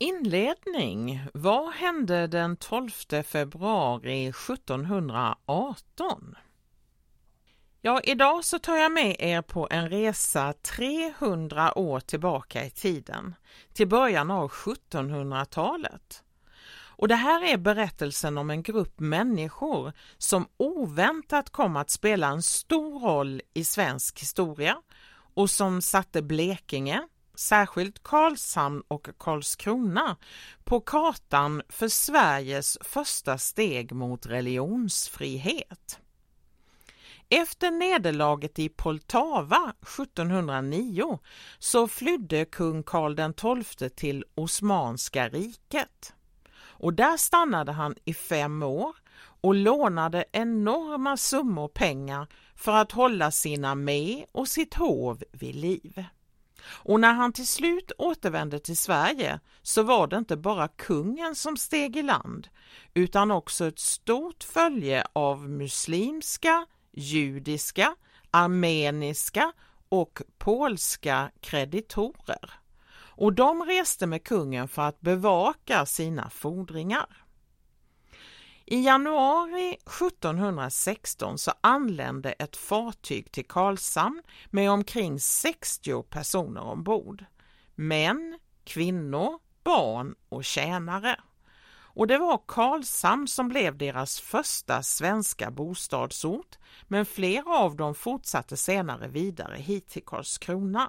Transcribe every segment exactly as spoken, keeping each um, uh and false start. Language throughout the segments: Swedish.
Inledning. Vad hände den tolfte februari sjuttonhundraarton? Ja, idag så tar jag med er på en resa trehundra år tillbaka i tiden, till början av sjuttonhundratalet. Och det här är berättelsen om en grupp människor som oväntat kom att spela en stor roll i svensk historia och som satte Blekinge, särskilt Karlshamn och Karlskrona, på kartan för Sveriges första steg mot religionsfrihet. Efter nederlaget i Poltava sjuttonhundranio så flydde kung Karl den tolfte till Osmanska riket. Och där stannade han i fem år och lånade enorma summor pengar för att hålla sina med och sitt hov vid liv. Och när han till slut återvände till Sverige så var det inte bara kungen som steg i land, utan också ett stort följe av muslimska, judiska, armeniska och polska kreditorer. Och de reste med kungen för att bevaka sina fordringar. I januari sjuttonhundrasexton så anlände ett fartyg till Karlshamn med omkring sextio personer ombord. Män, kvinnor, barn och tjänare. Och det var Karlshamn som blev deras första svenska bostadsort, men flera av dem fortsatte senare vidare hit till Karlskrona.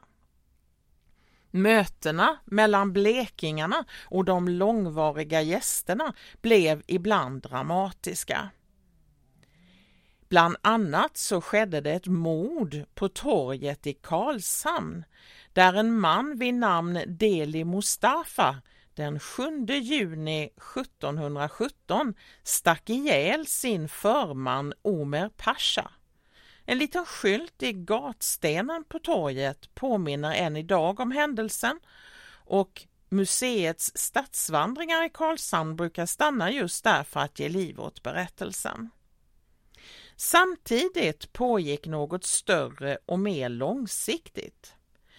Mötena mellan blekingarna och de långvariga gästerna blev ibland dramatiska. Bland annat så skedde det ett mord på torget i Karlshamn, där en man vid namn Deli Mustafa den sjunde juni sjuttonhundrasjutton stack ihjäl sin förman Omer Pasha. En liten skylt i gatstenen på torget påminner än idag om händelsen, och museets stadsvandringar i Karlshamn brukar stanna just där för att ge liv åt berättelsen. Samtidigt pågick något större och mer långsiktigt.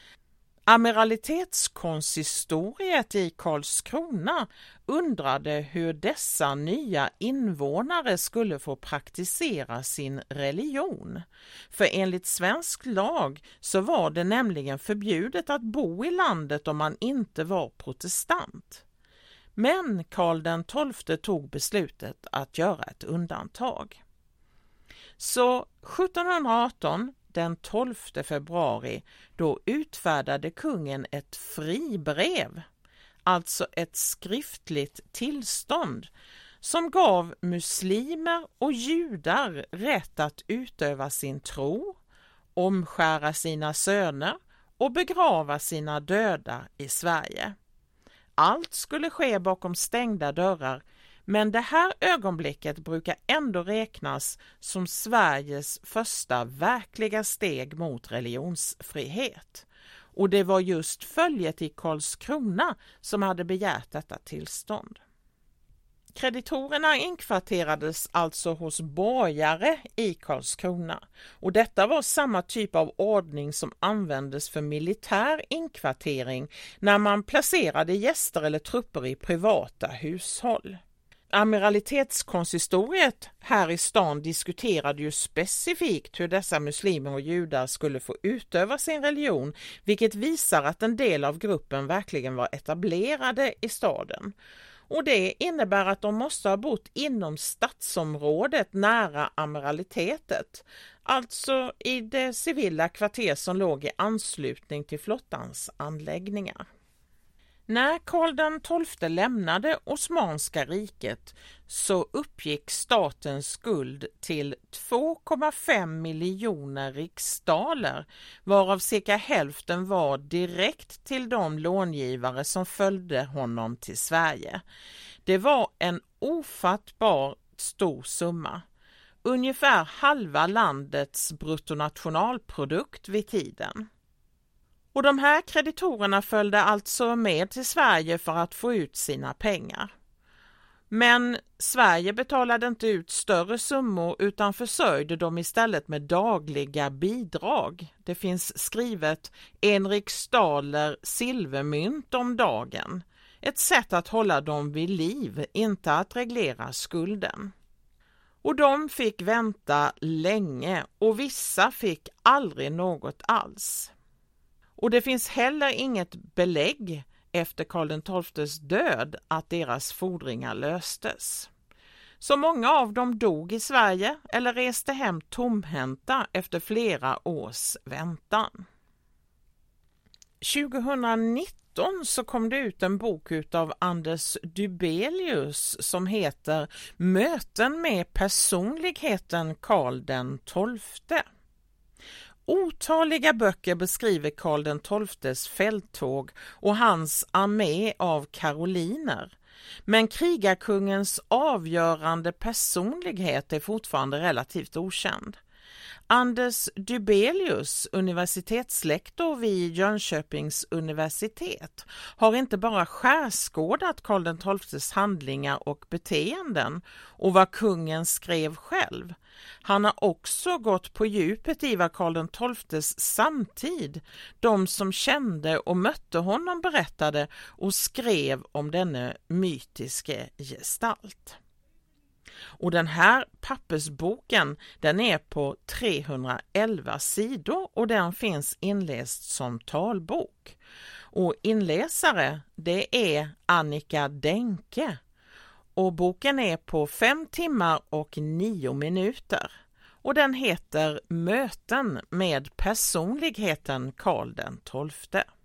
Amiralitetskonsistoriet i Karlskrona undrade hur dessa nya invånare skulle få praktisera sin religion. För enligt svensk lag så var det nämligen förbjudet att bo i landet om man inte var protestant. Men Karl den tolfte tog beslutet att göra ett undantag. Så sjuttonhundraarton, den tolfte februari, då utfärdade kungen ett fribrev, alltså ett skriftligt tillstånd, som gav muslimer och judar rätt att utöva sin tro, omskära sina söner och begrava sina döda i Sverige. Allt skulle ske bakom stängda dörrar, men det här ögonblicket brukar ändå räknas som Sveriges första verkliga steg mot religionsfrihet. Och det var just följet i Karlskrona som hade begärt detta tillstånd. Kreditorerna inkvarterades alltså hos borgare i Karlskrona, och detta var samma typ av ordning som användes för militär inkvartering när man placerade gäster eller trupper i privata hushåll. Amiralitetskonsistoriet här i stan diskuterade ju specifikt hur dessa muslimer och judar skulle få utöva sin religion, vilket visar att en del av gruppen verkligen var etablerade i staden. Och det innebär att de måste ha bott inom stadsområdet nära amiralitetet, alltså i det civila kvarter som låg i anslutning till flottans anläggningar. När Karl den tolfte lämnade Osmanska riket så uppgick statens skuld till två komma fem miljoner riksdaler, varav cirka hälften var direkt till de långivare som följde honom till Sverige. Det var en ofattbar stor summa, ungefär halva landets bruttonationalprodukt vid tiden. Och de här kreditorerna följde alltså med till Sverige för att få ut sina pengar. Men Sverige betalade inte ut större summor utan försörjde dem istället med dagliga bidrag. Det finns skrivet en riksdaler silvermynt om dagen, ett sätt att hålla dem vid liv, inte att reglera skulden. Och de fick vänta länge och vissa fick aldrig något alls. Och det finns heller inget belägg efter Karl den tolftes död att deras fordringar löstes. Så många av dem dog i Sverige eller reste hem tomhänta efter flera års väntan. tjugohundranitton så kom det ut en bok utav Anders Dubelius som heter Möten med personligheten Karl den tolfte. Otaliga böcker beskriver Karl den tolftes fälttåg och hans armé av karoliner. Men krigarkungens avgörande personlighet är fortfarande relativt okänd. Anders Dubelius, universitetslektor vid Jönköpings universitet, har inte bara skärskådat Karl den tolftes handlingar och beteenden och vad kungen skrev själv. Han har också gått på djupet i vad Karl den tolftes samtid, de som kände och mötte honom, berättade och skrev om denne mytiske gestalt. Och den här pappersboken, den är på trehundraelva sidor och den finns inläst som talbok. Och inläsare, det är Annika Denke. Och boken är på fem timmar och nio minuter. Och den heter Möten med personligheten Karl den tolfte.